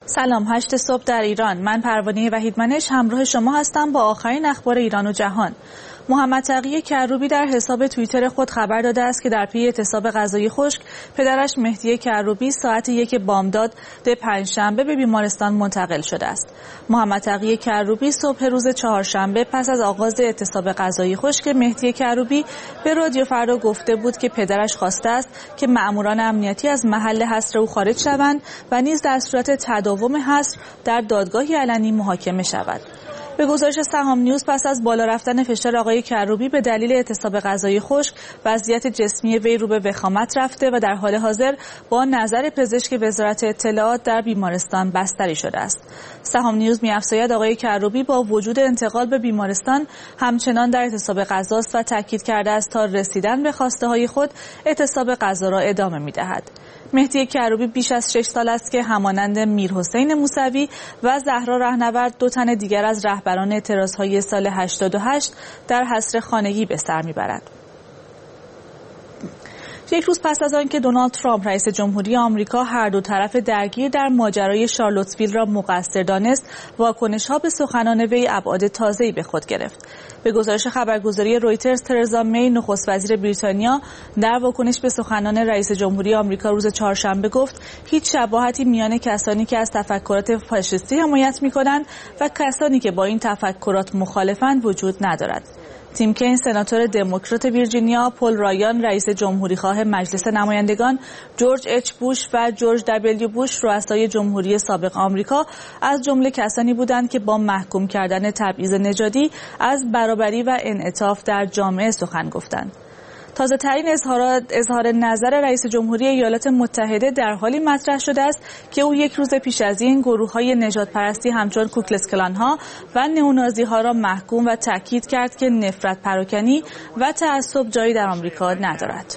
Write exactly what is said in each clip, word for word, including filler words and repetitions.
سلام، هشت صبح در ایران. من پروانه وحیدمنش همراه شما هستم با آخرین اخبار ایران و جهان. محمد تقی کروبی در حساب توییتر خود خبر داده است که در پی اعتصاب غذای خشک پدرش مهدی کروبی ساعت یک بامداد به پنجشنبه به بیمارستان منتقل شده است. محمد تقی کروبی صبح روز چهارشنبه پس از آغاز اعتصاب غذای خشک مهدی کروبی به رادیو فردا گفته بود که پدرش خواسته است که مأموران امنیتی از محل حصر او خارج شوند و نیز در صورت تداوم حصر در دادگاهی علنی محاکمه شود. به گزارش سهام نیوز پس از بالا رفتن فشار آقای کروبی به دلیل اعتصاب غذای خشک وضعیت جسمی وی رو به وخامت رفته و در حال حاضر با نظر پزشک وزارت اطلاعات در بیمارستان بستری شده است. سهام نیوز می‌افزاید آقای کروبی با وجود انتقال به بیمارستان همچنان در اعتصاب غذا است و تاکید کرده است تا رسیدن به خواسته‌های خود اعتصاب غذا را ادامه می‌دهد. مهدی کروبی بیش از شش سال است که همانند میرحسین موسوی و زهرا رهنورد دو تن دیگر از رهبران اعتراضهای سال هشتاد و هشت در حصر خانگی به سر میبرد. یک روز پس از آنکه دونالد ترامپ رئیس جمهوری آمریکا هر دو طرف درگیر در ماجرای شارلوتسویل را مقصر دانست، واکنش‌ها به سخنان وی ابعاد تازه‌ای به خود گرفت. به گزارش خبرگزاری رویترز، ترزا می نخست وزیر بریتانیا در واکنش به سخنان رئیس جمهوری آمریکا روز چهارشنبه گفت هیچ شباهتی میان کسانی که از تفکرات فاشیستی حمایت می‌کنند و کسانی که با این تفکرات مخالفند وجود ندارد. تیم کین سناتور دموکرات ویرجینیا، پل رایان رئیس جمهوری خواه مجلس نمایندگان، جورج اچ بوش و جورج دبلیو بوش رؤسای جمهوری سابق آمریکا از جمله کسانی بودند که با محکوم کردن تبعیض نژادی از برابری و انعطاف در جامعه سخن گفتند. تازه ترین اظهارات اظهار نظر رئیس جمهوری ایالات متحده در حالی مطرح شده است که او یک روز پیش از این گروه‌های نژادپرستی همچون کوکلس کلان‌ها و نئونازی‌ها را محکوم و تاکید کرد که نفرت پراکنی و تعصب جایی در آمریکا ندارد.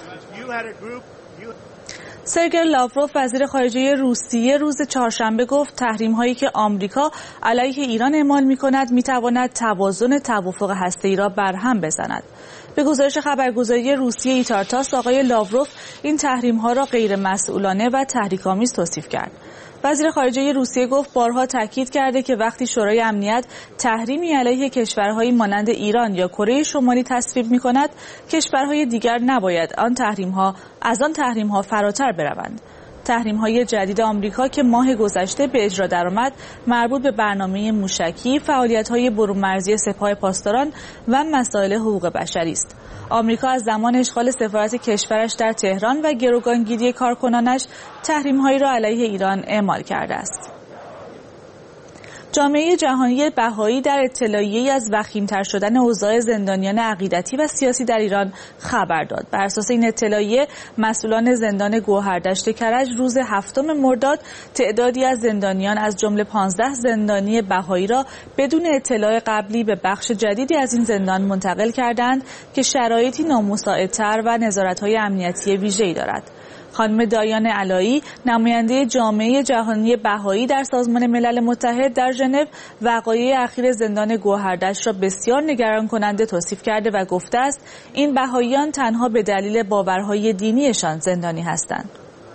سرگئی لاوروف وزیر خارجه روسیه روز چهارشنبه گفت تحریم‌هایی که آمریکا علیه ایران اعمال می‌کند می‌تواند توازن توافق هسته‌ای را برهم بزند. به گزارش خبرگزاری روسیه ایتارتاس، آقای لاوروف این تحریم‌ها را غیرمسئولانه و تحریک‌آمیز توصیف کرد. وزیر خارجه روسیه گفت بارها تاکید کرده که وقتی شورای امنیت تحریمی علیه کشورهایی مانند ایران یا کره شمالی تصویب می‌کند، کشورهای دیگر نباید آن تحریم‌ها از آن تحریم‌ها فراتر بروند. تحریم‌های جدید آمریکا که ماه گذشته به اجرا درآمد مربوط به برنامه موشکی، فعالیت‌های برون‌مرزی سپاه پاسداران و مسائل حقوق بشری است. آمریکا از زمان اشغال سفارت کشورش در تهران و گروگانگیری کارکنانش تحریم‌هایی را علیه ایران اعمال کرده است. جامعه جهانی بهایی در اطلاعیه‌ای از وخیم‌تر شدن اوضاع زندانیان عقیدتی و سیاسی در ایران خبر داد. بر اساس این اطلاعیه مسئولان زندان گوهردشت کرج روز هفتم مرداد تعدادی از زندانیان از جمله پانزده زندانی بهایی را بدون اطلاع قبلی به بخش جدیدی از این زندان منتقل کردند که شرایطی نامساعدتر و نظارت‌های امنیتی ویژه‌ای دارد. خانم دایان علایی، نماینده جامعه جهانی بهایی در سازمان ملل متحد در ژنو، وقایع اخیر زندان گوهردشت را بسیار نگران کننده توصیف کرده و گفته است این بهاییان تنها به دلیل باورهای دینیشان زندانی هستند.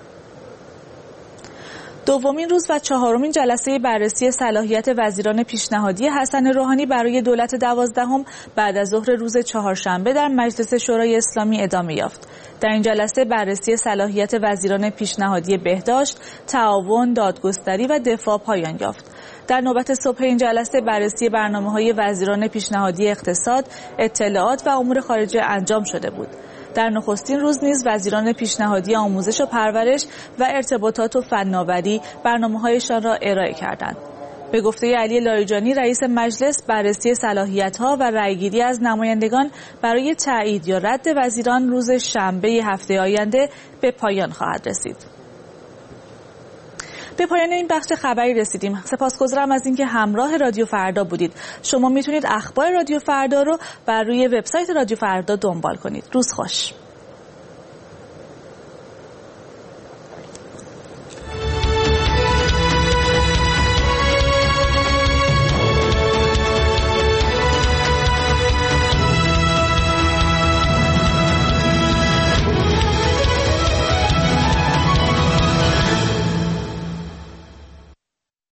دومین روز و چهارمین جلسه بررسی صلاحیت وزیران پیشنهادی حسن روحانی برای دولت دوازدهم بعد از ظهر روز چهارشنبه در مجلس شورای اسلامی ادامه یافت. در این جلسه بررسی صلاحیت وزیران پیشنهادی بهداشت، تعاون، دادگستری و دفاع پایان یافت. در نوبت صبح این جلسه بررسی برنامه‌های وزیران پیشنهادی اقتصاد، اطلاعات و امور خارجه انجام شده بود. در نخستین روز نیز وزیران پیشنهادی آموزش و پرورش و ارتباطات و فناوری برنامه‌هایشان را ارائه کردند. به گفته علی لاریجانی رئیس مجلس، بررسی صلاحیت‌ها و رأیگیری از نمایندگان برای تایید یا رد وزیران روز شنبه هفته آینده به پایان خواهد رسید. به پایان این بخش خبری رسیدیم. سپاسگزارم از اینکه همراه رادیو فردا بودید. شما میتونید اخبار رادیو فردا رو بر روی وبسایت رادیو فردا دنبال کنید. روز خوش.